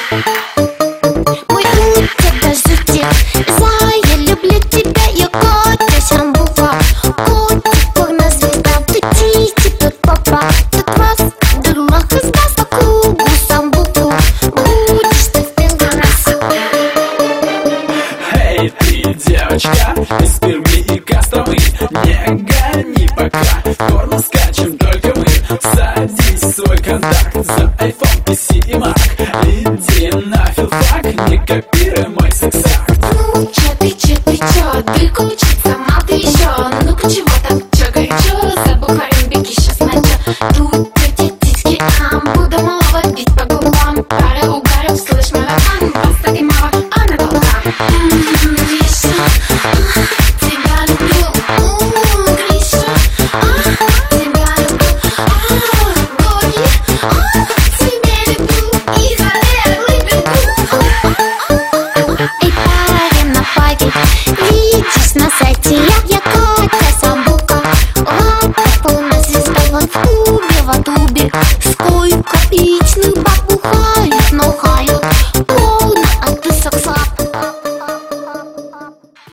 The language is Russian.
Мой утик, даже тик, я люблю тебя, я котик, шамбуфа. Котик, порнозвезда, птичек, тут папа. Тут вас, дурмах из вас по кругу, самбуку. Будешь ты в первый раз. Эй, ты, девочка, из Перми и Костромы, не гони пока, порно скачем только мы. Садись в свой контакт за iPhone, PC и Mac. Иди на филфак, не копируй мой секс-акт. Ну, чё, ты, ты круче.